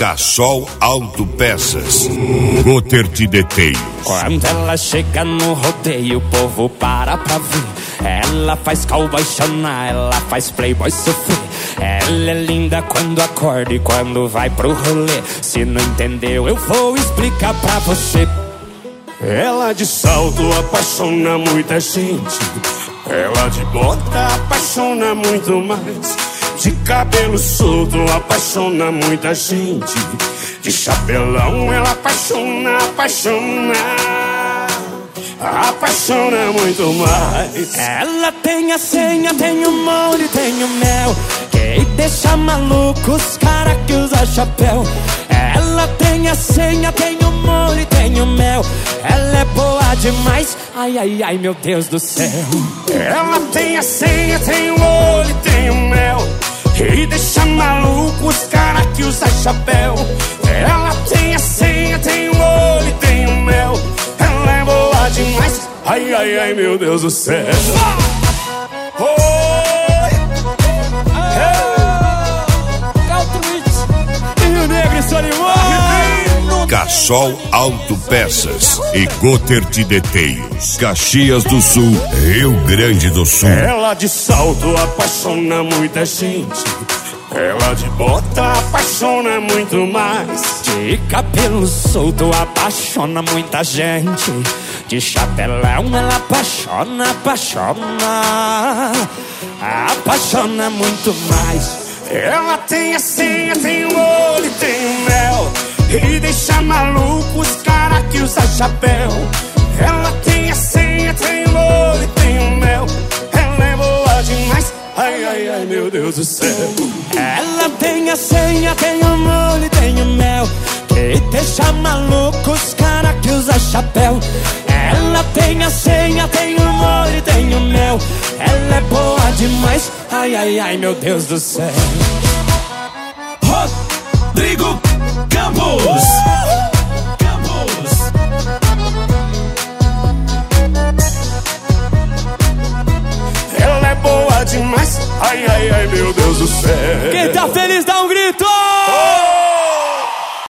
Cassol Autopeças, Gotert Deteios. Quando ela chega no rodeio, o povo para pra ver. Ela faz cowboy chorar, ela faz playboy sofrer. Ela é linda quando acorda e quando vai pro rolê. Se não entendeu, eu vou explicar pra você. Ela de salto apaixona muita gente. Ela de bota apaixona muito mais. De cabelo solto apaixona muita gente. De chapelão ela apaixona muito mais. Ela tem a senha, tem o molho, tem o mel, que deixa maluco os cara que usa chapéu. Ela tem a senha, tem o molho, tem o mel. Ela é boa demais, ai, ai, ai, meu Deus do céu. Ela tem a senha, tem o molho, tem o mel, que deixa maluco os cara que usa chapéu. Ela tem a senha, tem o molho, tem o mel. Ela é boa demais, ai, ai, ai, meu Deus do céu. Cassol Autopeças e Gotert Deteios, Caxias do Sul, Rio Grande do Sul. Ela de salto apaixona muita gente. Ela de bota apaixona muito mais. De cabelo solto apaixona muita gente. De chapelão ela apaixona muito mais. Ela tem a senha, tem o olho, tem o mel, e deixa maluco os cara que usa chapéu. Ela tem a senha, tem o olho, tem o mel. Ela é boa demais, ai, ai, ai, meu Deus do céu. Ela tem a senha, tem o molho, tem o mel, que deixa maluco os cara que usa chapéu. Ela tem a senha, tem o molho, tem o mel. Ela é boa demais, ai, ai, ai, meu Deus do céu. Rodrigo Campos. Ela é boa demais, ai, ai, ai, meu Deus do céu. Quem tá feliz dá um grito.